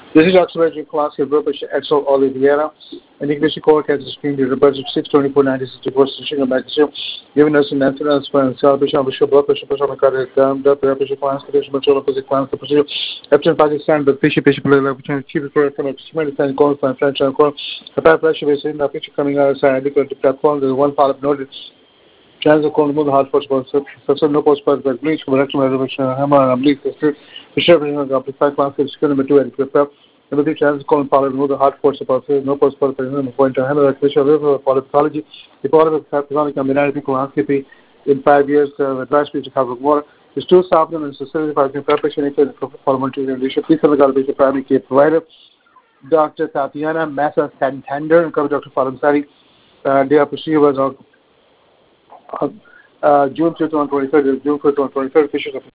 This is Dr. Reggie Class here, British Excel Oliveira, and English Core Kansas Screen, the budget 624.90 Station of Magazine, giving us an answer for celebration of the blood pressure, blood pressure class, condition, material physics class, the procedure, Epstein Pakistan, the patient, chief for medicine, calling for French and call, the blood pressure is in the picture coming outside, the platform, the one part of noted. Chance of calling the hard force subscription, no post but bleach, correction, reservation, hammer, and bleach, the shivering of the amplified class is going to be too equipped. Number three, chances calling power remove the hard force about no post for point to handle like visual river pathology. The part of the pathologic combination colonoscopy in 5 years, advice to cover more. There's two supplements, necessary for preparation for multi-level. Please have a garbage primary care provider. Dr. Tatiana Massa Santander and cover Dr. Faram Sari. Their procedure was on June 2023, June 2023,